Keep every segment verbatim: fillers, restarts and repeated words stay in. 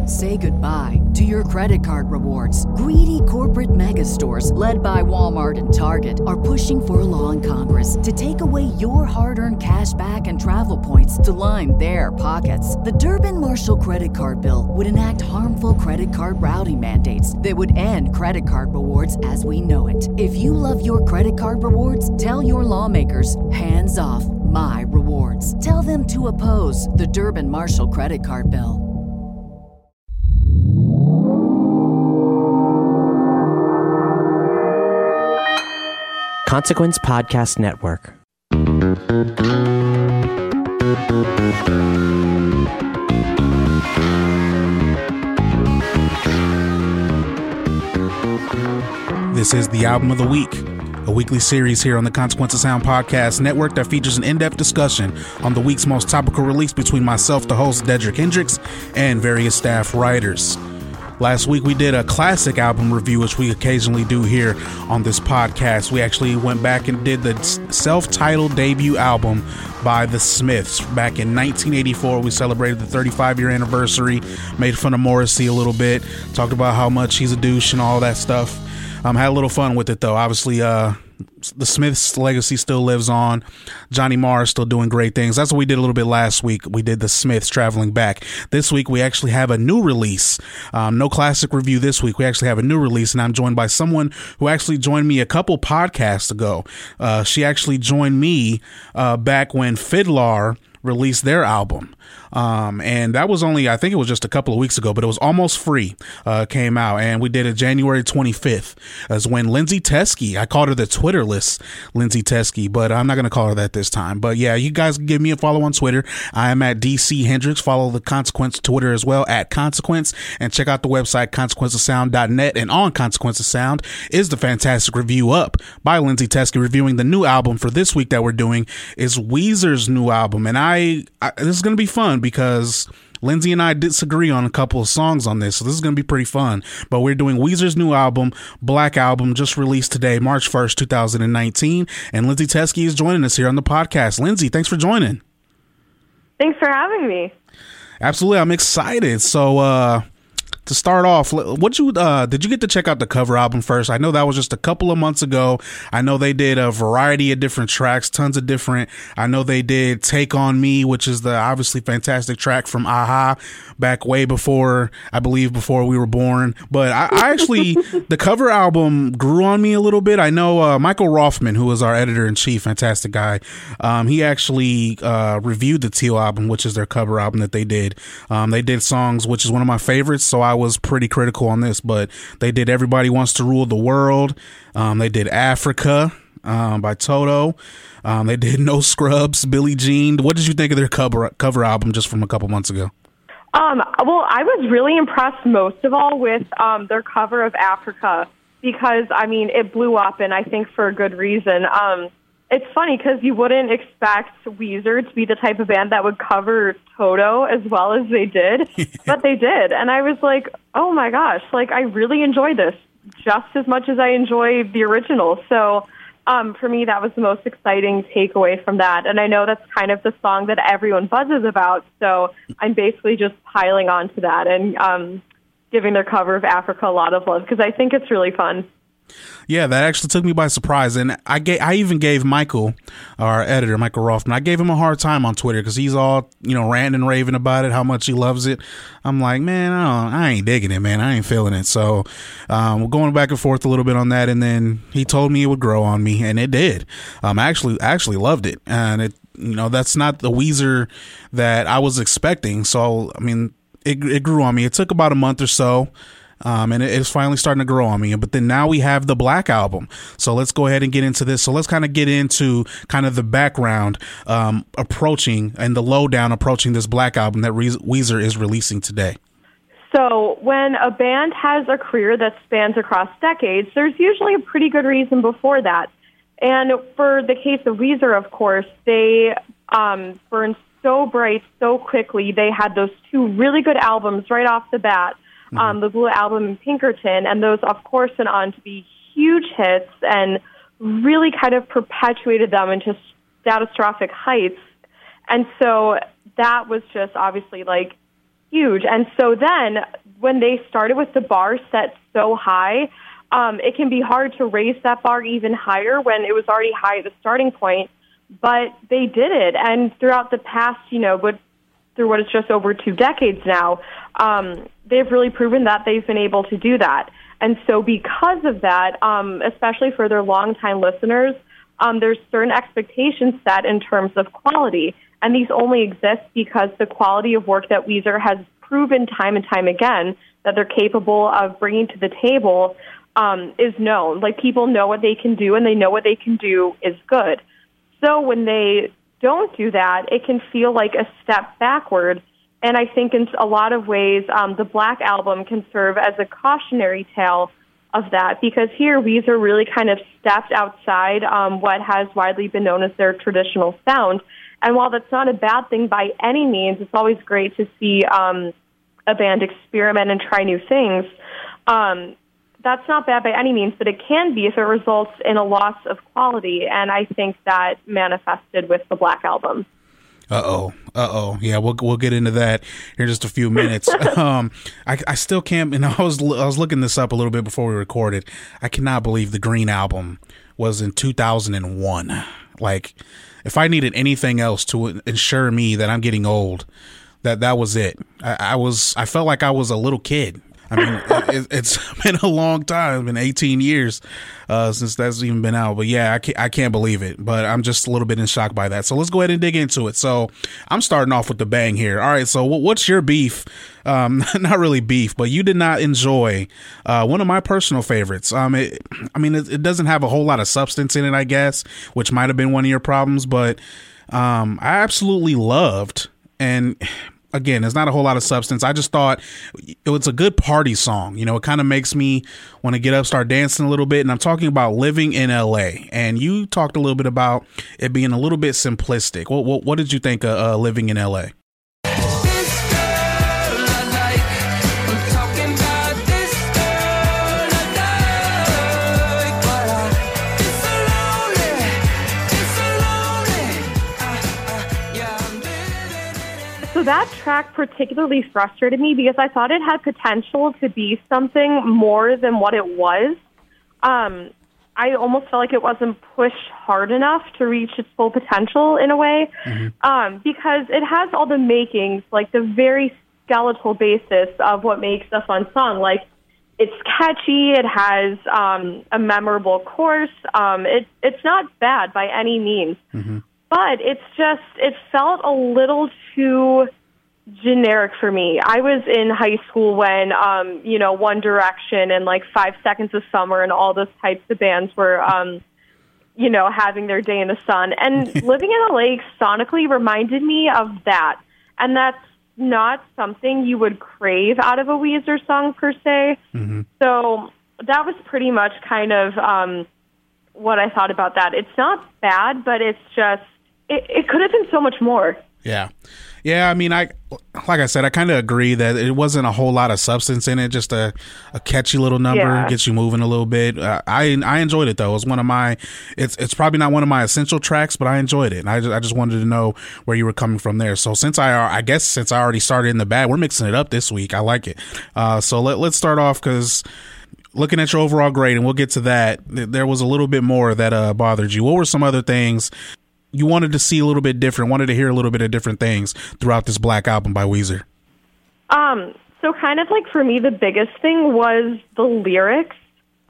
Say goodbye to your credit card rewards. Greedy corporate mega stores, led by Walmart and Target, are pushing for a law in Congress to take away your hard-earned cash back and travel points to line their pockets. The Durbin-Marshall credit card bill would enact harmful credit card routing mandates that would end credit card rewards as we know it. If you love your credit card rewards, tell your lawmakers, hands off my rewards. Tell them to oppose the Durbin-Marshall credit card bill. Consequence Podcast Network. This is the Album of the Week, a weekly series here on the Consequence of Sound Podcast Network that features an in-depth discussion on the week's most topical release between myself, the host, Dedrick Hendricks, and various staff writers. Last week we did a classic album review, which we occasionally do here on this podcast. We actually went back and did the self-titled debut album by The Smiths. Back in nineteen eighty-four, we celebrated the thirty-five year anniversary, made fun of Morrissey a little bit, talked about how much he's a douche and all that stuff. Um, had a little fun with it though. Obviously, uh, the Smiths legacy still lives on. Johnny Marr is still doing great things. That's what we did a little bit last week. We did the Smiths traveling back. This week we actually have a new release. Um, no classic review this week. We actually have a new release, and I'm joined by someone who actually joined me a couple podcasts ago. Uh, she actually joined me uh, back when Fiddler released their album. Um, and that was only, I think it was just a couple of weeks ago, but it was Almost Free, uh, came out, and we did it January twenty-fifth as when Lindsay Teskey, I called her the Twitterless Lindsay Teskey, but I'm not going to call her that this time. But yeah, you guys give me a follow on Twitter. I am at D C Hendricks. Follow the Consequence Twitter as well, at Consequence, and check out the website consequence of sound dot net. And on Consequence of Sound is the fantastic review up by Lindsay Teskey, reviewing the new album for this week that we're doing is Weezer's new album. And I, I this is going to be fun because Lindsay and I disagree on a couple of songs on this, so this is going to be pretty fun. But we're doing Weezer's new album, Black Album, just released today, March first, two thousand nineteen. And Lindsay Teskey is joining us here on the podcast. Lindsay, thanks for joining. Thanks for having me. Absolutely. I'm excited. So, uh, to start off, what you uh, did you get to check out the cover album first? I know that was just a couple of months ago. I know they did a variety of different tracks, tons of different. I know they did Take On Me, which is the obviously fantastic track from A-ha back way before, I believe, before we were born. But I, I actually, the cover album grew on me a little bit. I know uh, Michael Rothman, who is our editor-in-chief, fantastic guy, um, he actually uh, reviewed the Teal album, which is their cover album that they did. Um, they did songs, which is one of my favorites, so I was pretty critical on this, but they did Everybody Wants to Rule the World. Um, they did Africa um, by Toto. Um, they did No Scrubs, Billie Jean. What did you think of their cover cover album just from a couple months ago? Um, well, I was really impressed most of all with um, their cover of Africa because, I mean, it blew up, and I think for a good reason. Um, it's funny because you wouldn't expect Weezer to be the type of band that would cover Toto as well as they did, but they did. And I was like, oh my gosh, like I really enjoy this just as much as I enjoy the original. So um, for me, that was the most exciting takeaway from that. And I know that's kind of the song that everyone buzzes about. So I'm basically just piling on to that and um, giving their cover of Africa a lot of love because I think it's really fun. Yeah, that actually took me by surprise. And I gave, I even gave Michael, our editor, Michael Rothman, I gave him a hard time on Twitter because he's all, you know, ranting and raving about it, how much he loves it. I'm like, man, I, don't, I ain't digging it, man. I ain't feeling it. So um, we're going back and forth a little bit on that. And then he told me it would grow on me, and it did. Um, I actually, actually loved it. And it, you know, that's not the Weezer that I was expecting. So, I mean, it, it grew on me. It took about a month or so. Um, and it, it's finally starting to grow on me. But then now we have the Black Album. So let's go ahead and get into this. So let's kind of get into kind of the background um, approaching and the lowdown approaching this Black Album that Re- Weezer is releasing today. So when a band has a career that spans across decades, there's usually a pretty good reason before that. And for the case of Weezer, of course, they um, burned so bright so quickly. They had those two really good albums right off the bat. Mm-hmm. Um, the Blue Album and Pinkerton, and those, of course, went on to be huge hits and really kind of perpetuated them into catastrophic heights. And so that was just obviously like huge. And so then when they started with the bar set so high, um, it can be hard to raise that bar even higher when it was already high at the starting point. But they did it. And throughout the past, you know, but through what is just over two decades now, um, they've really proven that they've been able to do that. And so because of that, um, especially for their longtime listeners, um, there's certain expectations set in terms of quality. And these only exist because the quality of work that Weezer has proven time and time again that they're capable of bringing to the table um, is known. Like, people know what they can do, and they know what they can do is good. So when they don't do that, it can feel like a step backward. And I think in a lot of ways, um, the Black Album can serve as a cautionary tale of that, because here Weezer really kind of stepped outside um, what has widely been known as their traditional sound. And while that's not a bad thing by any means, it's always great to see um, a band experiment and try new things. Um, that's not bad by any means, but it can be if it results in a loss of quality. And I think that manifested with the Black Album. Uh-oh. Uh-oh. Yeah, we'll we'll get into that here in just a few minutes. um, I, I still can't, and I was I was looking this up a little bit before we recorded. I cannot believe the Green Album was in two thousand one. Like, if I needed anything else to ensure me that I'm getting old, that that was it. I, I was I felt like I was a little kid. I mean, it, it's been a long time, been eighteen years uh, since that's even been out. But yeah, I can't, I can't believe it. But I'm just a little bit in shock by that. So let's go ahead and dig into it. So I'm starting off with the bang here. All right. So what's your beef? Um, not really beef, but you did not enjoy uh, one of my personal favorites. Um, it, I mean, it, it doesn't have a whole lot of substance in it, I guess, which might have been one of your problems. But um, I absolutely loved, and again, there's not a whole lot of substance. I just thought it was a good party song. You know, it kind of makes me want to get up, start dancing a little bit. And I'm talking about Living in L A. And you talked a little bit about it being a little bit simplistic. What what, what did you think of uh, Living in L A? So that track particularly frustrated me because I thought it had potential to be something more than what it was. Um, I almost felt like it wasn't pushed hard enough to reach its full potential in a way, mm-hmm. um, because it has all the makings, like the very skeletal basis of what makes a fun song. Like, it's catchy, it has um, a memorable chorus. Um, it, it's not bad by any means. Mm-hmm. But it's just, it felt a little too generic for me. I was in high school when, um, you know, One Direction and like Five Seconds of Summer and all those types of bands were, um, you know, having their day in the sun. And Living in L A sonically reminded me of that. And that's not something you would crave out of a Weezer song per se. Mm-hmm. So that was pretty much kind of um, what I thought about that. It's not bad, but it's just, It, it could have been so much more. Yeah. Yeah, I mean, I like I said, I kind of agree that it wasn't a whole lot of substance in it, just a, a catchy little number, yeah. Gets you moving a little bit. Uh, I I enjoyed it, though. It was one of my, it's it's probably not one of my essential tracks, but I enjoyed it. And I just, I just wanted to know where you were coming from there. So since I, I guess since I already started in the bag, we're mixing it up this week. I like it. Uh, so let, let's start off because looking at your overall grade, and we'll get to that, there was a little bit more that uh, bothered you. What were some other things you wanted to see a little bit different, wanted to hear a little bit of different things throughout this Black Album by Weezer? Um, so kind of like for me, the biggest thing was the lyrics.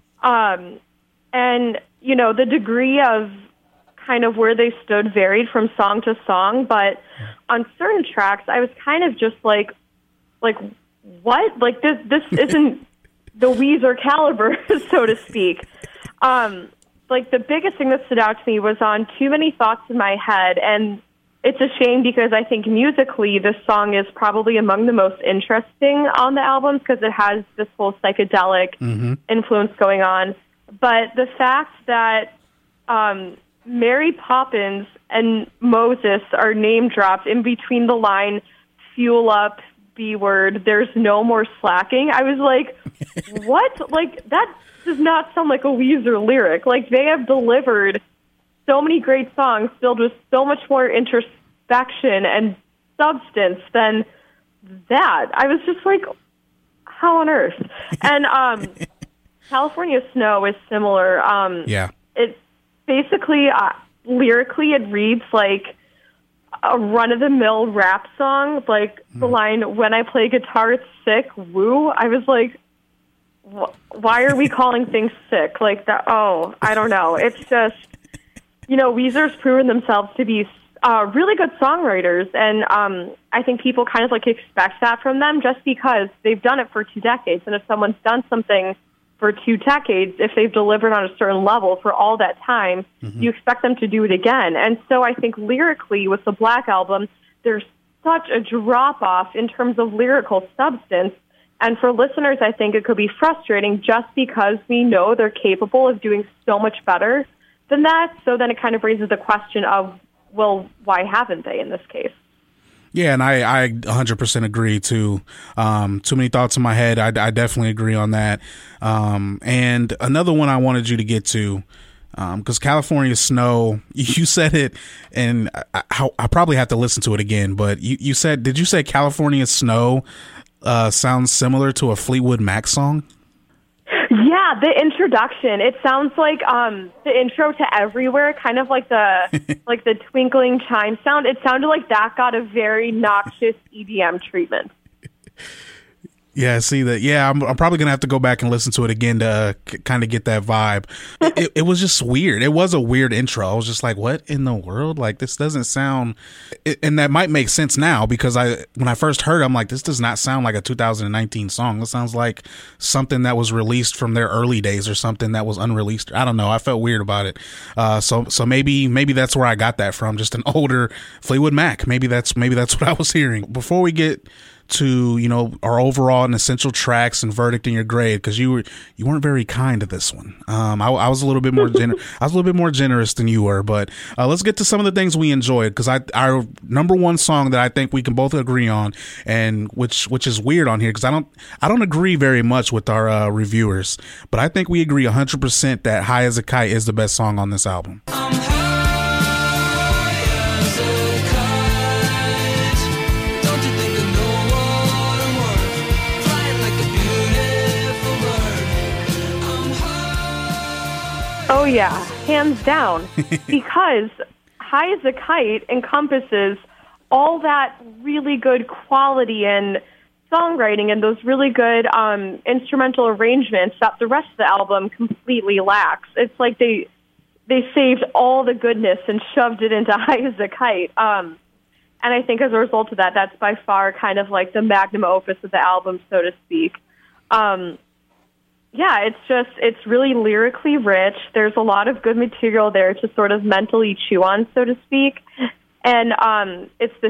Um, and, you know, the degree of kind of where they stood varied from song to song. But on certain tracks, I was kind of just like, like, what? Like, this, this isn't the Weezer caliber, so to speak. Um, Like, the biggest thing that stood out to me was on Too Many Thoughts in My Head, and it's a shame because I think musically this song is probably among the most interesting on the album because it has this whole psychedelic mm-hmm. influence going on. But the fact that um, Mary Poppins and Moses are name-dropped in between the line, fuel up, B-word, there's no more slacking, I was like, what? Like, that does not sound like a Weezer lyric. Like, they have delivered so many great songs filled with so much more introspection and substance than that? I was just like, how on earth? And um, California Snow is similar. Um, yeah. It basically, uh, lyrically, it reads like a run-of-the-mill rap song. Like mm. the line, when I play guitar, it's sick, woo. I was like, wh- why are we calling things sick? Like that, oh, I don't know. It's just, you know, Weezer's proven themselves to be Uh, really good songwriters, and um, I think people kind of like expect that from them just because they've done it for two decades. And if someone's done something for two decades, if they've delivered on a certain level for all that time, mm-hmm. you expect them to do it again. And so I think lyrically with the Black Album, there's such a drop-off in terms of lyrical substance. And for listeners, I think it could be frustrating just because we know they're capable of doing so much better than that. So then it kind of raises the question of, well, why haven't they in this case? Yeah, and I, I one hundred percent agree too. Um, too many thoughts in my head. I, I definitely agree on that. Um, and another one I wanted you to get to, because um, California Snow, you said it, and I, I probably have to listen to it again, but you, you said, did you say California Snow uh, sounds similar to a Fleetwood Mac song? Yeah, the introduction. It sounds like um, the intro to Everywhere, kind of like the like the twinkling chime sound. It sounded like that got a very noxious E D M treatment. Yeah, see that. Yeah, I'm, I'm probably gonna have to go back and listen to it again to uh, c- kind of get that vibe. it, it was just weird. It was a weird intro. I was just like, "What in the world? Like, this doesn't sound." It, and that might make sense now because I, when I first heard it, I'm like, "This does not sound like a two thousand nineteen song. This sounds like something that was released from their early days or something that was unreleased." I don't know. I felt weird about it. Uh, so, so maybe, maybe that's where I got that from. Just an older Fleetwood Mac. Maybe that's, maybe that's what I was hearing. Before we get to, you know, our overall and essential tracks and verdict in your grade, because you were you weren't very kind to this one. Um, I, I was a little bit more gener- I was a little bit more generous than you were, but uh, let's get to some of the things we enjoyed. Because I our number one song that I think we can both agree on, and which which is weird on here because I don't I don't agree very much with our uh, reviewers, but I think we agree one hundred percent that "High as a Kite" is the best song on this album. Oh, yeah, hands down, because "High as a Kite" encompasses all that really good quality and songwriting and those really good um, instrumental arrangements that the rest of the album completely lacks. It's like they they saved all the goodness and shoved it into "High as a Kite." Um, and I think as a result of that, that's by far kind of like the magnum opus of the album, so to speak. Um Yeah, it's just, it's really lyrically rich. There's a lot of good material there to sort of mentally chew on, so to speak. And um, it's this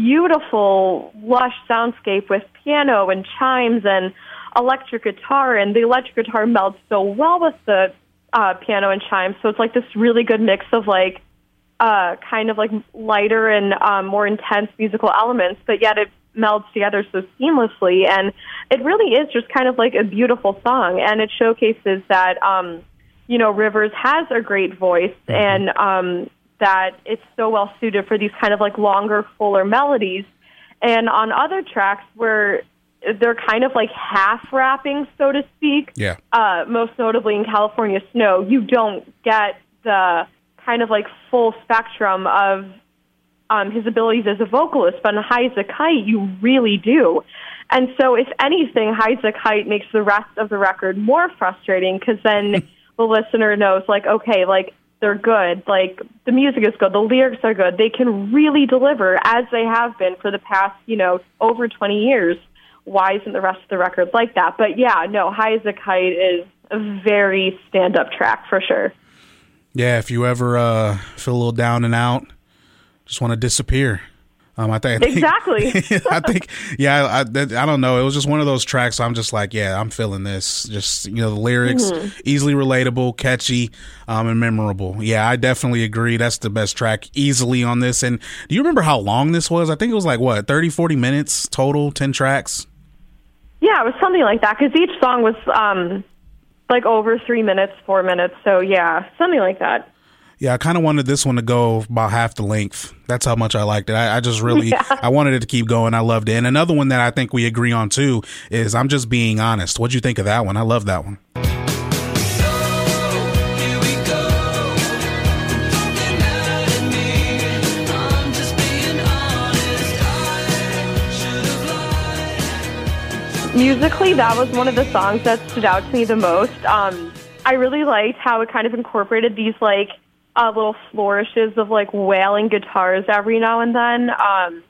beautiful, lush soundscape with piano and chimes and electric guitar. And the electric guitar melds so well with the uh, piano and chimes. So it's like this really good mix of like, uh, kind of like lighter and um, more intense musical elements, but yet it melds together so seamlessly, and it really is just kind of like a beautiful song, and it showcases that um you know Rivers has a great voice, mm-hmm. and um that it's so well suited for these kind of like longer, fuller melodies. And on other tracks where they're kind of like half rapping, so to speak, yeah uh most notably in California Snow, you don't get the kind of like full spectrum of Um, his abilities as a vocalist, but on "High as a Kite," you really do. And so, if anything, "High as a Kite" makes the rest of the record more frustrating because then the listener knows, like, okay, like, they're good. Like, the music is good. The lyrics are good. They can really deliver, as they have been for the past, you know, over twenty years. Why isn't the rest of the record like that? But, yeah, no, "High as a Kite" is a very stand-up track for sure. Yeah, if you ever uh, feel a little down and out, just want to disappear. Um, I think, I think exactly. I think, yeah, I, I, I don't know. It was just one of those tracks. I'm just like, yeah, I'm feeling this. Just, you know, the lyrics, mm-hmm. easily relatable, catchy, um, and memorable. Yeah, I definitely agree. That's the best track easily on this. And do you remember how long this was? I think it was like, what, thirty, forty minutes total, ten tracks? Yeah, it was something like that because each song was um, like over three minutes, four minutes. So, yeah, something like that. Yeah, I kind of wanted this one to go about half the length. That's how much I liked it. I, I just really, yeah. I wanted it to keep going. I loved it. And another one that I think we agree on too is I'm Just Being Honest. What'd you think of that one? I love that one. Musically, that was one of the songs that stood out to me the most. Um, I really liked how it kind of incorporated these like uh, little flourishes of like wailing guitars every now and then. Um,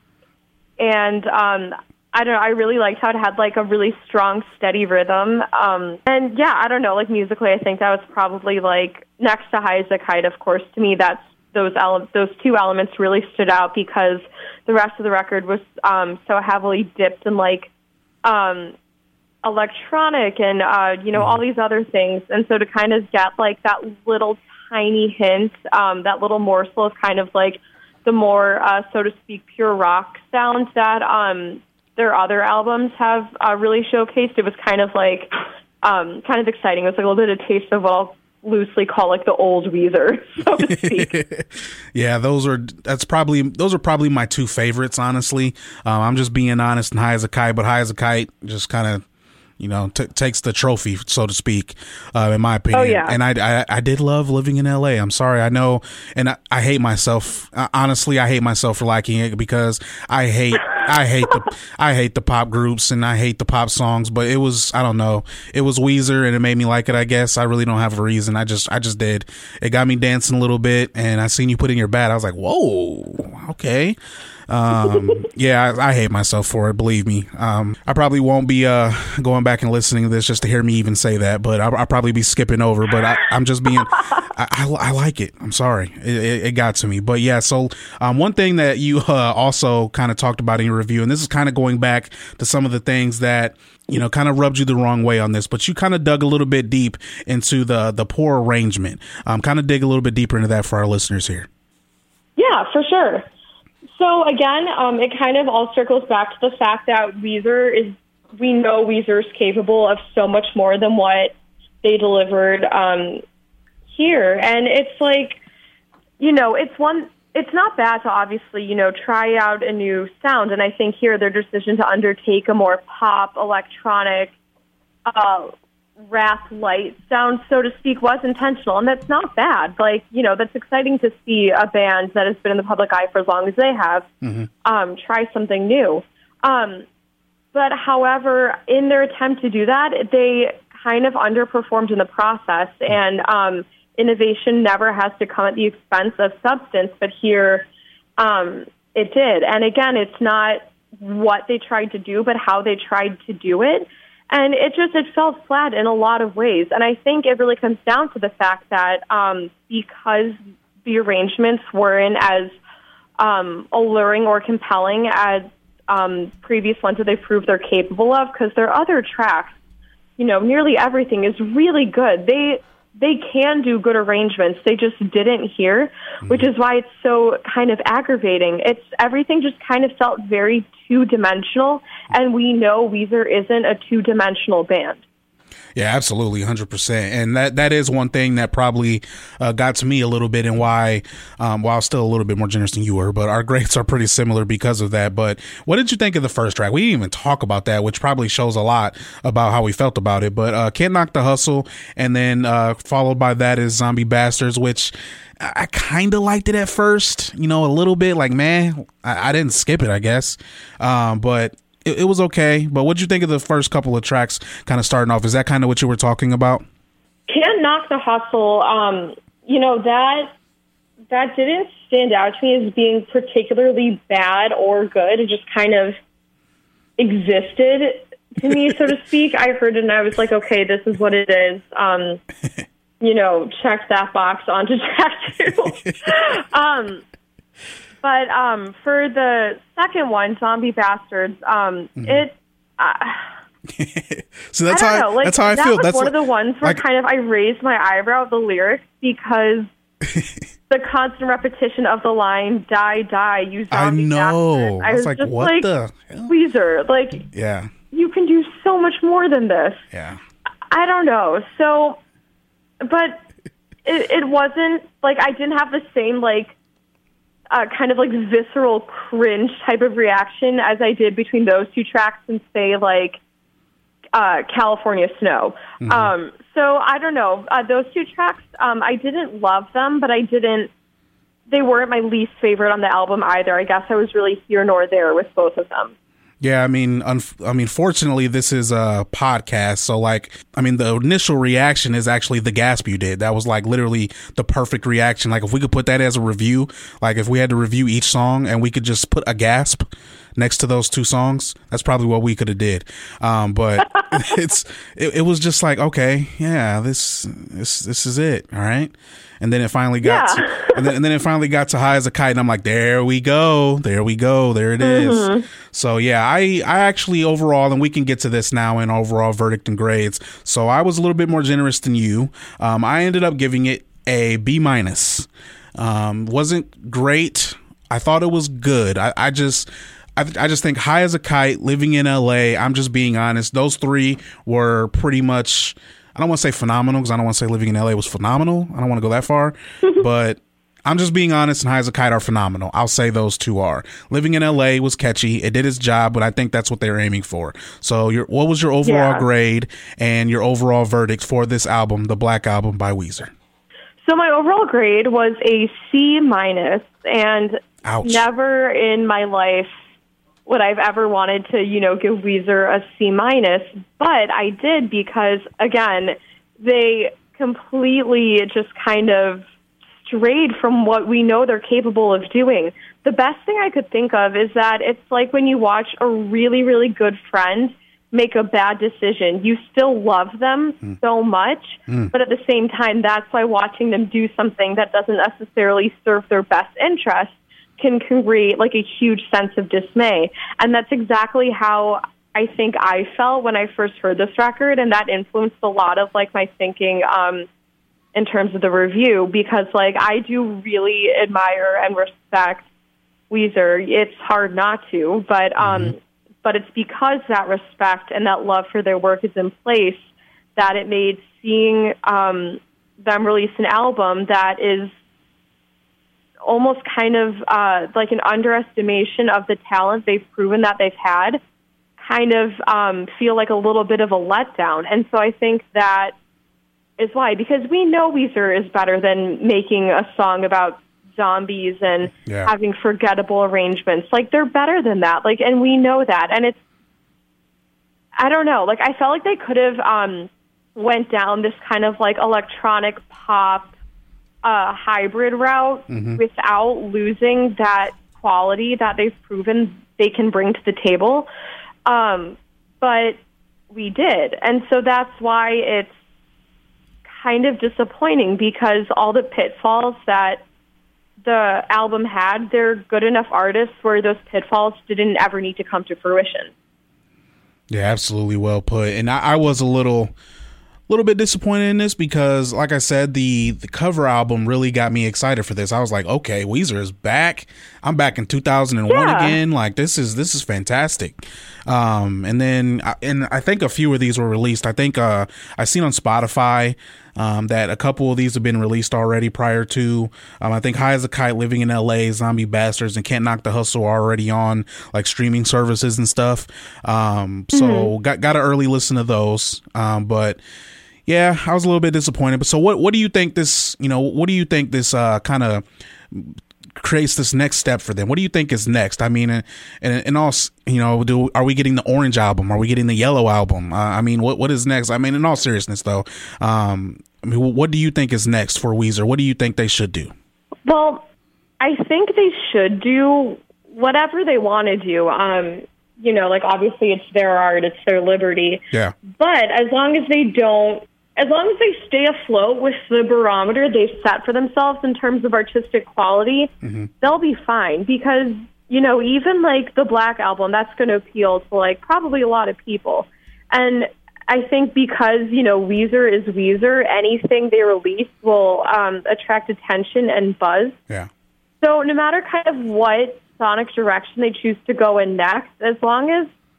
and um, I don't know, I really liked how it had like a really strong, steady rhythm. Um, and yeah, I don't know, like musically, I think that was probably like next to High as a Kite, of course, to me, that's those ele- those two elements really stood out because the rest of the record was um, so heavily dipped in like um, electronic and, uh, you know, all these other things. And so to kind of get like that little tiny hint, um, that little morsel of kind of like the more, uh, so to speak, pure rock sound that um, their other albums have uh, really showcased, it was kind of like, um, kind of exciting. It was like a little bit of taste of what I'll loosely call like the old Weezer, so to speak. Yeah, those are that's probably those are probably my two favorites, honestly. Um, I'm Just Being Honest and High as a Kite, but High as a Kite just kind of, you know, t- takes the trophy, so to speak, uh, in my opinion. Oh, yeah. And I, I, I did love living in L A. I'm sorry. I know. And I, I hate myself. Uh, honestly, I hate myself for liking it because I hate, I hate the, I hate the pop groups and I hate the pop songs, but it was, I don't know. It was Weezer and it made me like it, I guess. I really don't have a reason. I just, I just did. It got me dancing a little bit and I seen you put in your bat. I was like, whoa, okay. um yeah I, I hate myself for it, believe me. um I probably won't be uh going back and listening to this just to hear me even say that, but I'll, I'll probably be skipping over, but I, I'm just being I, I, I like it. I'm sorry, it, it, it got to me. But yeah, so um one thing that you uh, also kind of talked about in your review, and this is kind of going back to some of the things that you know kind of rubbed you the wrong way on this, but you kind of dug a little bit deep into the the poor arrangement. Um kind of dig a little bit deeper into that for our listeners here. Yeah, for sure. So again, um, it kind of all circles back to the fact that Weezer is, we know Weezer is capable of so much more than what they delivered um, here. And it's like, you know, it's one, it's not bad to obviously, you know, try out a new sound. And I think here their decision to undertake a more pop, electronic, uh, rap light sound, so to speak, was intentional, and that's not bad. Like, you know, that's exciting to see a band that has been in the public eye for as long as they have mm-hmm. um, try something new. Um, but however, in their attempt to do that, they kind of underperformed in the process, and um, innovation never has to come at the expense of substance, but here um, it did. And again, it's not what they tried to do, but how they tried to do it. And it just, it fell flat in a lot of ways. And I think it really comes down to the fact that um, because the arrangements weren't as um, alluring or compelling as um, previous ones that they proved they're capable of, because their other tracks, you know, nearly everything is really good. They they can do good arrangements. They just didn't here, mm-hmm. which is why it's so kind of aggravating. It's everything just kind of felt very two-dimensional, and we know Weezer isn't a two-dimensional band. Yeah, absolutely, one hundred percent. And that that is one thing that probably uh, got to me a little bit, and why, um, while still a little bit more generous than you were, but our grades are pretty similar because of that. But what did you think of the first track? We didn't even talk about that, which probably shows a lot about how we felt about it. But uh, Can't Knock the Hustle, and then uh, followed by that is Zombie Bastards, which I kind of liked it at first, you know, a little bit. Like, man, I, I didn't skip it, I guess. Um, but It, it was okay, but what'd you think of the first couple of tracks kind of starting off? Is that kind of what you were talking about? Can't Knock the Hustle, um, you know, that that didn't stand out to me as being particularly bad or good. It just kind of existed to me, so to speak. I heard it and I was like, okay, this is what it is. Um, you know, check that box onto track two. um But um, for the second one, Zombie Bastards, um, mm-hmm. it. Uh, so that's I how know, like, that's how I that feel. Was that's one like, of the ones where like, kind of I raised my eyebrow at the lyrics because the constant repetition of the line "Die, die, you zombie I know. bastards." I was, was like, just what like, the hell? Weezer, like, yeah, you can do so much more than this. Yeah, I don't know. So, but it, it wasn't like I didn't have the same like uh, kind of like visceral cringe type of reaction as I did between those two tracks and say like uh, California Snow. Mm-hmm. Um, so I don't know. Uh, those two tracks, um, I didn't love them, but I didn't. They weren't my least favorite on the album either. I guess I was really here nor there with both of them. Yeah, I mean, unf- I mean, fortunately, this is a podcast. So, like, I mean, the initial reaction is actually the gasp you did. That was like literally the perfect reaction. Like, if we could put that as a review, like if we had to review each song and we could just put a gasp next to those two songs, that's probably what we could have did. Um, but it's it, it was just like, okay, yeah, this this this is it, all right. And then it finally got, yeah. to, and then and then it finally got to High as a Kite, and I'm like, there we go, there we go, there it is. Mm-hmm. So yeah, I I actually overall, and we can get to this now in overall verdict and grades. So I was a little bit more generous than you. Um, I ended up giving it a B minus. Um, wasn't great. I thought it was good. I, I just. I, I just think High as a Kite, Living in L A, I'm just being honest, those three were pretty much, I don't want to say phenomenal because I don't want to say Living in L A was phenomenal. I don't want to go that far, but I'm just being honest, and High as a Kite are phenomenal. I'll say those two are. Living in L A was catchy. It did its job, but I think that's what they were aiming for. So your, what was your overall yeah. grade and your overall verdict for this album, the Black Album by Weezer? So my overall grade was a C minus, and Ouch. Never in my life would I've ever wanted to, you know, give Weezer a C minus, but I did because, again, they completely just kind of strayed from what we know they're capable of doing. The best thing I could think of is that it's like when you watch a really, really good friend make a bad decision. You still love them mm. so much, mm. but at the same time, that's why watching them do something that doesn't necessarily serve their best interest can create like a huge sense of dismay. And that's exactly how I think I felt when I first heard this record, and that influenced a lot of like my thinking um, in terms of the review, because like I do really admire and respect Weezer. It's hard not to, but um, mm-hmm. but it's because that respect and that love for their work is in place that it made seeing um, them release an album that is almost kind of uh, like an underestimation of the talent they've proven that they've had, kind of um, feel like a little bit of a letdown. And so I think that is why, because we know Weezer is better than making a song about zombies and yeah. having forgettable arrangements. Like, they're better than that. Like, and we know that. And it's, I don't know, like, I felt like they could have um, went down this kind of like electronic pop a hybrid route mm-hmm. without losing that quality that they've proven they can bring to the table. Um, but we did. And so that's why it's kind of disappointing, because all the pitfalls that the album had, they're good enough artists where those pitfalls didn't ever need to come to fruition. Yeah, absolutely well put. And I, I was a little... little bit disappointed in this because, like I said, the the cover album really got me excited for this. I was like, okay, Weezer is back. I'm back in two thousand one yeah. again. Like, this is this is fantastic. Um, and then and I think a few of these were released. I think uh, I seen on Spotify um, that a couple of these have been released already prior to. Um, I think High as a Kite, Living in L A, Zombie Bastards, and Can't Knock the Hustle are already on like streaming services and stuff. Um, so mm-hmm. got got an early listen to those. Um, but yeah, I was a little bit disappointed. But so what, what do you think this, you know, what do you think this uh, kind of creates this next step for them? What do you think is next? I mean, and and all, you know, do are we getting the Orange album? Are we getting the Yellow album? Uh, I mean, what what is next? I mean, in all seriousness, though, um, I mean, what do you think is next for Weezer? What do you think they should do? Well, I think they should do whatever they want to do. Um, you know, like, obviously it's their art, it's their liberty. Yeah. But as long as they don't, as long as they stay afloat with the barometer they've set for themselves in terms of artistic quality, mm-hmm. they'll be fine. Because, you know, even like the Black Album, that's going to appeal to like probably a lot of people. And I think because, you know, Weezer is Weezer, anything they release will um, attract attention and buzz. Yeah. So no matter kind of what sonic direction they choose to go in next, as long as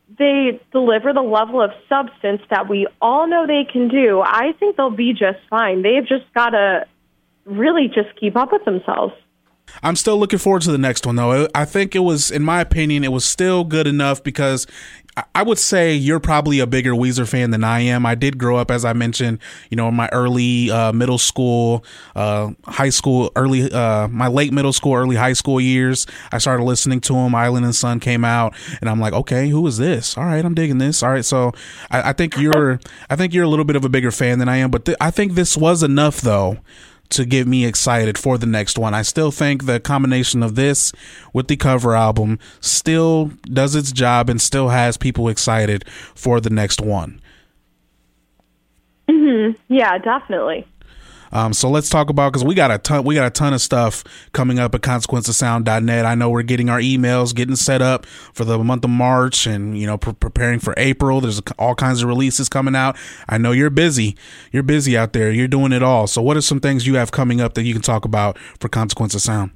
they deliver the level of substance that we all know they can do, I think they'll be just fine. They've just got to really just keep up with themselves. I'm still looking forward to the next one, though. I think it was, in my opinion, it was still good enough because I would say you're probably a bigger Weezer fan than I am. I did grow up, as I mentioned, you know, in my early uh, middle school, uh, high school, early, uh, my late middle school, early high school years. I started listening to him. Island and Sun came out, and I'm like, okay, who is this? All right, I'm digging this. All right, so I, I think you're, I think you're a little bit of a bigger fan than I am, but th- I think this was enough, though, to get me excited for the next one. I still think the combination of this with the cover album still does its job and still has people excited for the next one. Mm-hmm. Yeah, definitely. Um, so let's talk about, because we got a ton, we got a ton of stuff coming up at consequence of sound dot net. I know we're getting our emails, getting set up for the month of March, and you know, pre- preparing for April. There's all kinds of releases coming out. I know you're busy. You're busy out there. You're doing it all. So what are some things you have coming up that you can talk about for Consequence of Sound?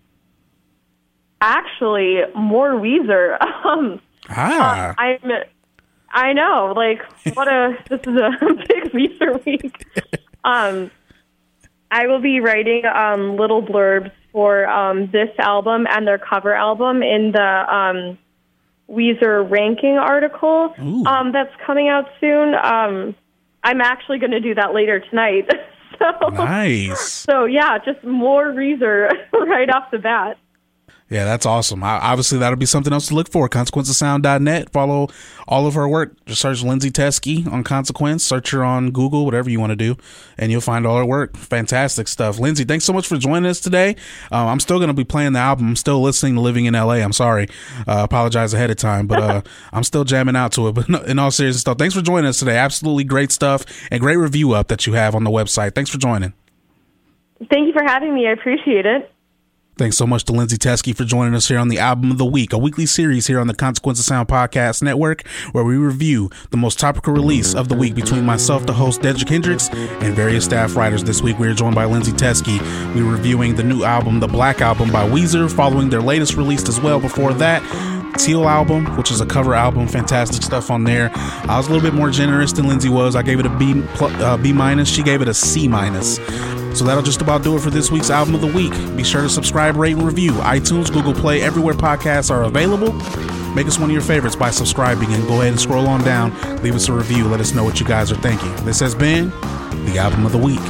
Actually, more Weezer. Um, ah, uh, I'm. I know. Like, what a this is a big Weezer week. Um. I will be writing um, little blurbs for um, this album and their cover album in the um, Weezer ranking article um, that's coming out soon. Um, I'm actually going to do that later tonight. so, nice. So, yeah, just more Weezer right off the bat. Yeah, that's awesome. I, obviously, that'll be something else to look for. consequence of sound dot net. Follow all of her work. Just search Lindsay Teskey on Consequence. Search her on Google, whatever you want to do, and you'll find all her work. Fantastic stuff. Lindsay, thanks so much for joining us today. Uh, I'm still going to be playing the album. I'm still listening to Living in L A. I'm sorry. Uh, apologize ahead of time, but uh, I'm still jamming out to it. But in all seriousness, though, thanks for joining us today. Absolutely great stuff and great review up that you have on the website. Thanks for joining. Thank you for having me. I appreciate it. Thanks so much to Lindsay Teskey for joining us here on the Album of the Week, a weekly series here on the Consequence of Sound Podcast Network, where we review the most topical release of the week between myself, the host, Dedrick Hendricks, and various staff writers. This week, we are joined by Lindsay Teskey. We're reviewing the new album, The Black Album by Weezer, following their latest release as well. Before that, Teal album, which is a cover album, fantastic stuff on there. I was a little bit more generous than Lindsay was. I gave it a B, uh, B minus. She gave it a C minus. So that'll just about do it for this week's Album of the Week. Be sure to subscribe, rate, and review. iTunes, Google Play, everywhere podcasts are available. Make us one of your favorites by subscribing, and go ahead and scroll on down. Leave us a review. Let us know what you guys are thinking. This has been the Album of the Week.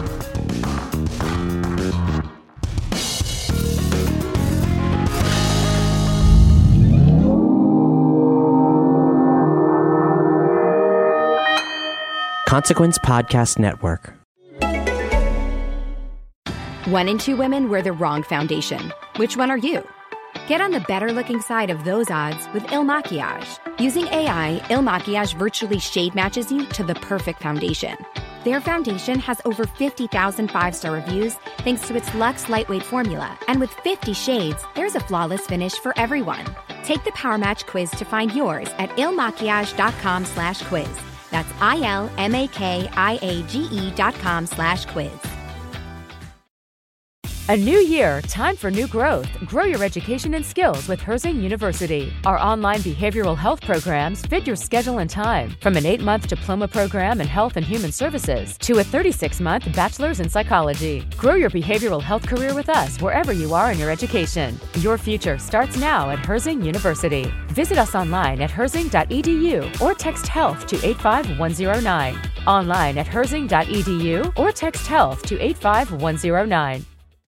Consequence Podcast Network. One in two women wear the wrong foundation. Which one are you? Get on the better-looking side of those odds with Il Makiage. Using A I, Il Makiage virtually shade matches you to the perfect foundation. Their foundation has over fifty thousand five-star reviews thanks to its luxe lightweight formula. And with fifty shades, there's a flawless finish for everyone. Take the Power Match quiz to find yours at ilmakiage.com slash quiz. That's I-L-M-A-K-I-A-G-E dot com slash quiz. A new year, time for new growth. Grow your education and skills with Herzing University. Our online behavioral health programs fit your schedule and time. From an eight-month diploma program in health and human services to a thirty-six month bachelor's in psychology. Grow your behavioral health career with us wherever you are in your education. Your future starts now at Herzing University. Visit us online at herzing dot e d u or text health to eight five one zero nine. Online at herzing dot e d u or text health to eight five one zero nine.